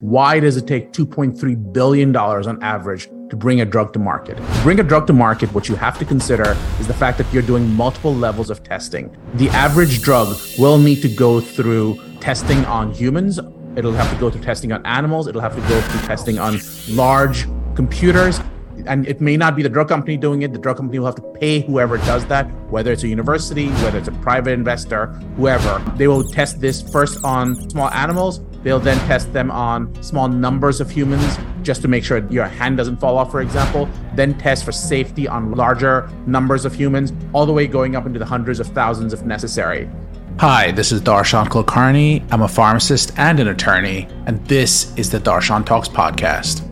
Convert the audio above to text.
Why does it take $2.3 billion on average to bring a drug to market? To bring a drug to market, what you have to consider is the fact that you're doing multiple levels of testing. The average drug will need to go through testing on humans. It'll have to go through testing on animals. It'll have to go through testing on large computers. And it may not be the drug company doing it. The drug company will have to pay whoever does that, whether it's a university, whether it's a private investor, whoever. They will test this first on small animals. They'll then test them on small numbers of humans just to make sure your hand doesn't fall off, for example. Then test for safety on larger numbers of humans, all the way going up into the hundreds of thousands if necessary. Hi, this is Darshan Kulkarni. I'm a pharmacist and an attorney, and this is the Darshan Talks podcast.